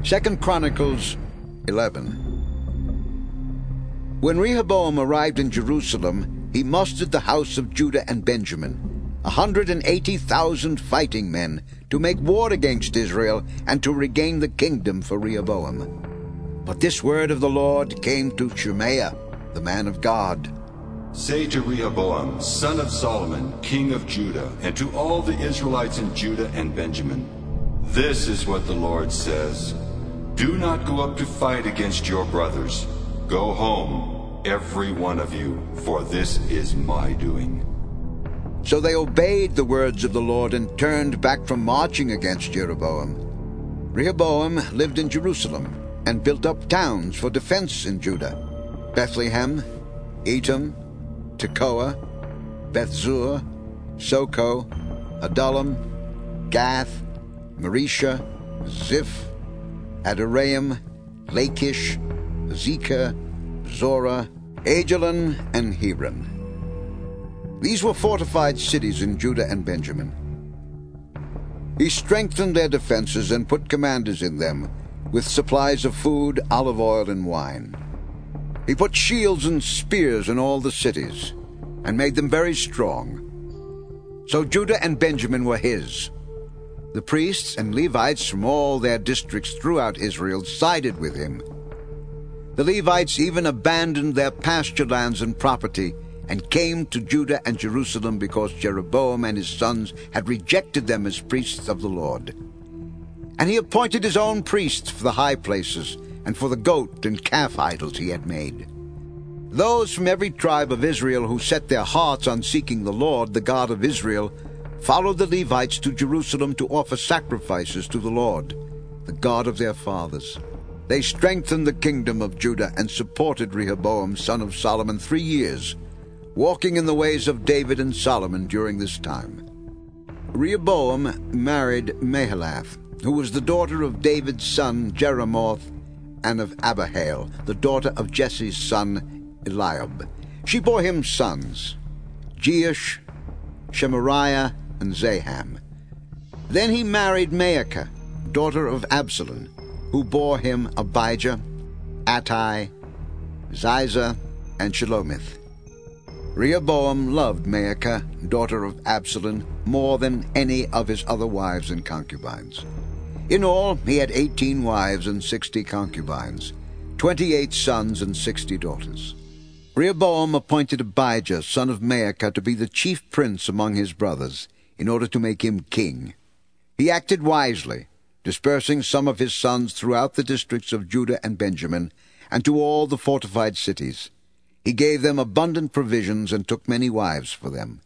2 Chronicles 11. When Rehoboam arrived in Jerusalem, he mustered the house of Judah and Benjamin, 180,000 fighting men, to make war against Israel and to regain the kingdom for Rehoboam. But this word of the Lord came to Shemaiah, the man of God. Say to Rehoboam, son of Solomon, king of Judah, and to all the Israelites in Judah and Benjamin, this is what the Lord says. Do not go up to fight against your brothers. Go home, every one of you, for this is my doing. So they obeyed the words of the Lord and turned back from marching against Jeroboam. Rehoboam lived in Jerusalem and built up towns for defense in Judah: Bethlehem, Etam, Tekoa, Bethzur, Soko, Adullam, Gath, Maresha, Ziph, Adoraim, Lachish, Azekah, Zorah, Ajalon, and Hebron. These were fortified cities in Judah and Benjamin. He strengthened their defenses and put commanders in them, with supplies of food, olive oil, and wine. He put shields and spears in all the cities, and made them very strong. So Judah and Benjamin were his. The priests and Levites from all their districts throughout Israel sided with him. The Levites even abandoned their pasture lands and property and came to Judah and Jerusalem because Jeroboam and his sons had rejected them as priests of the Lord. And he appointed his own priests for the high places and for the goat and calf idols he had made. Those from every tribe of Israel who set their hearts on seeking the Lord, the God of Israel, followed the Levites to Jerusalem to offer sacrifices to the Lord, the God of their fathers. They strengthened the kingdom of Judah and supported Rehoboam, son of Solomon, 3 years, walking in the ways of David and Solomon during this time. Rehoboam married Mahalath, who was the daughter of David's son Jeremoth and of Abihail, the daughter of Jesse's son Eliab. She bore him sons, Jeush, Shemariah, and Zaham. Then he married Maacah, daughter of Absalom, who bore him Abijah, Attai, Ziza, and Shelomith. Rehoboam loved Maacah, daughter of Absalom, more than any of his other wives and concubines. In all, he had 18 wives and 60 concubines, 28 sons and 60 daughters. Rehoboam appointed Abijah, son of Maacah, to be the chief prince among his brothers, in order to make him king. He acted wisely, dispersing some of his sons throughout the districts of Judah and Benjamin, and to all the fortified cities. He gave them abundant provisions and took many wives for them.